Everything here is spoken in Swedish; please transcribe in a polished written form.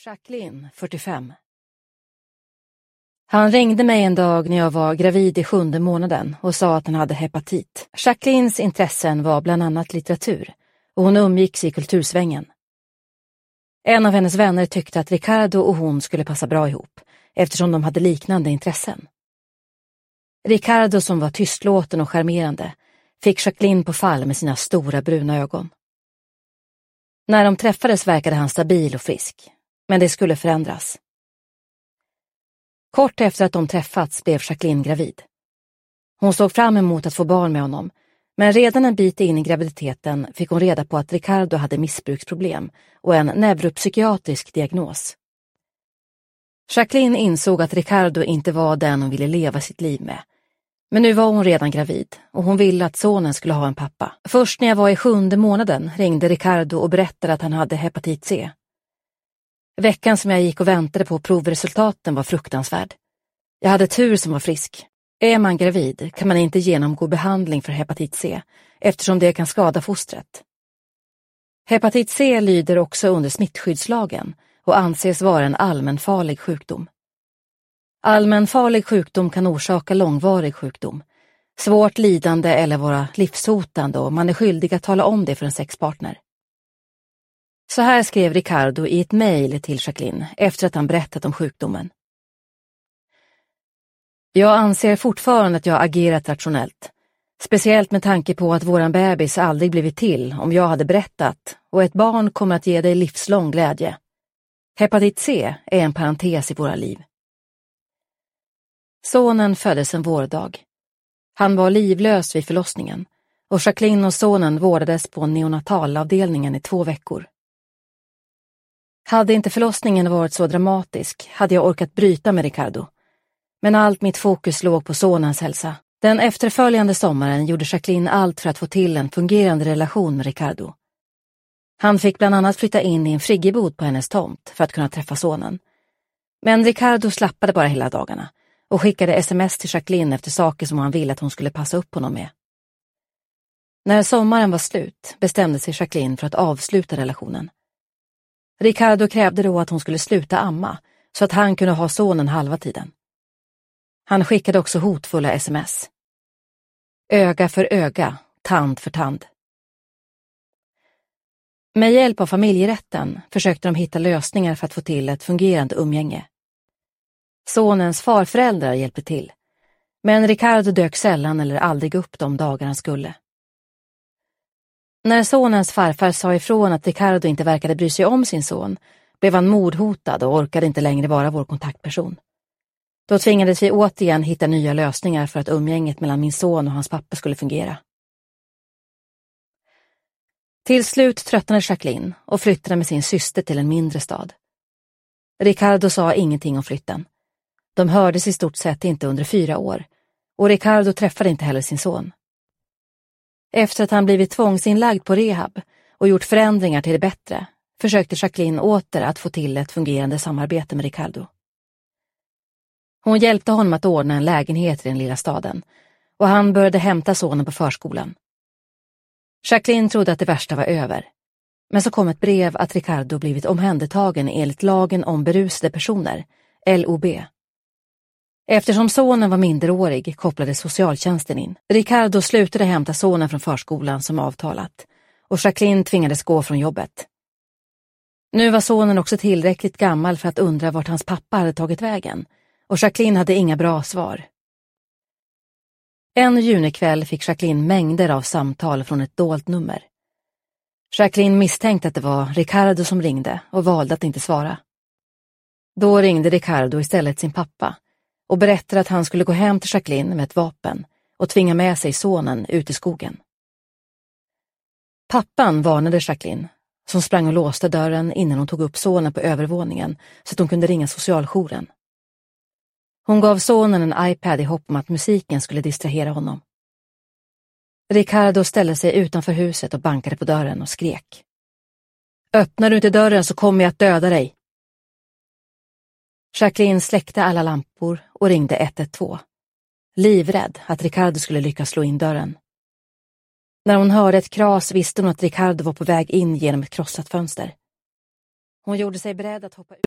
Jacqueline, 45. Han ringde mig en dag när jag var gravid i 7:e månaden och sa att han hade hepatit. Jacquelines intressen var bland annat litteratur och hon umgicks i kultursvängen. En av hennes vänner tyckte att Ricardo och hon skulle passa bra ihop eftersom de hade liknande intressen. Ricardo, som var tystlåten och charmerande, fick Jacqueline på fall med sina stora bruna ögon. När de träffades verkade han stabil och frisk, men det skulle förändras. Kort efter att de träffats blev Jacqueline gravid. Hon såg fram emot att få barn med honom, men redan en bit in i graviditeten fick hon reda på att Ricardo hade missbruksproblem och en neuropsykiatrisk diagnos. Jacqueline insåg att Ricardo inte var den hon ville leva sitt liv med. Men nu var hon redan gravid och hon ville att sonen skulle ha en pappa. Först när jag var i 7:e månaden ringde Ricardo och berättade att han hade hepatit C. Veckan som jag gick och väntade på provresultaten var fruktansvärd. Jag hade tur som var frisk. Är man gravid kan man inte genomgå behandling för hepatit C eftersom det kan skada fostret. Hepatit C lyder också under smittskyddslagen och anses vara en allmänfarlig sjukdom. Allmänfarlig sjukdom kan orsaka långvarig sjukdom, svårt lidande eller vara livshotande och man är skyldig att tala om det för en sexpartner. Så här skrev Ricardo i ett mejl till Jacqueline efter att han berättat om sjukdomen. Jag anser fortfarande att jag agerat rationellt, speciellt med tanke på att våran bebis aldrig blivit till om jag hade berättat och ett barn kommer att ge dig livslång glädje. Hepatit C är en parentes i våra liv. Sonen föddes en vårdag. Han var livlös vid förlossningen och Jacqueline och sonen vårdades på neonatalavdelningen i 2 veckor. Hade inte förlossningen varit så dramatisk hade jag orkat bryta med Ricardo. Men allt mitt fokus låg på sonens hälsa. Den efterföljande sommaren gjorde Jacqueline allt för att få till en fungerande relation med Ricardo. Han fick bland annat flytta in i en friggebod på hennes tomt för att kunna träffa sonen. Men Ricardo slappade bara hela dagarna och skickade sms till Jacqueline efter saker som han ville att hon skulle passa upp honom med. När sommaren var slut bestämde sig Jacqueline för att avsluta relationen. Ricardo krävde då att hon skulle sluta amma så att han kunde ha sonen halva tiden. Han skickade också hotfulla sms. Öga för öga, tand för tand. Med hjälp av familjerätten försökte de hitta lösningar för att få till ett fungerande umgänge. Sonens farföräldrar hjälpte till, men Ricardo dök sällan eller aldrig upp de dagar han skulle. När sonens farfar sa ifrån att Ricardo inte verkade bry sig om sin son blev han mordhotad och orkade inte längre vara vår kontaktperson. Då tvingades vi återigen hitta nya lösningar för att umgänget mellan min son och hans pappa skulle fungera. Till slut tröttnade Jacqueline och flyttade med sin syster till en mindre stad. Ricardo sa ingenting om flytten. De hördes i stort sett inte under 4 år och Ricardo träffade inte heller sin son. Efter att han blivit tvångsinlagd på rehab och gjort förändringar till det bättre försökte Jacqueline åter att få till ett fungerande samarbete med Ricardo. Hon hjälpte honom att ordna en lägenhet i den lilla staden och han började hämta sonen på förskolan. Jacqueline trodde att det värsta var över, men så kom ett brev att Ricardo blivit omhändertagen enligt lagen om berusade personer, LOB. Eftersom sonen var minderårig kopplade socialtjänsten in. Ricardo slutade hämta sonen från förskolan som avtalat och Jacqueline tvingades gå från jobbet. Nu var sonen också tillräckligt gammal för att undra vart hans pappa hade tagit vägen och Jacqueline hade inga bra svar. En junikväll fick Jacqueline mängder av samtal från ett dolt nummer. Jacqueline misstänkte att det var Ricardo som ringde och valde att inte svara. Då ringde Ricardo istället sin pappa och berättade att han skulle gå hem till Jacqueline med ett vapen och tvinga med sig sonen ut i skogen. Pappan varnade Jacqueline, som sprang och låste dörren innan hon tog upp sonen på övervåningen så att hon kunde ringa socialjouren. Hon gav sonen en iPad i hopp om att musiken skulle distrahera honom. Ricardo ställde sig utanför huset och bankade på dörren och skrek. Öppnar du inte dörren så kommer jag att döda dig. Jacqueline släckte alla lampor och ringde 112. Livrädd att Ricardo skulle lyckas slå in dörren. När hon hörde ett kras visste hon att Ricardo var på väg in genom ett krossat fönster. Hon gjorde sig beredd att hoppa ut.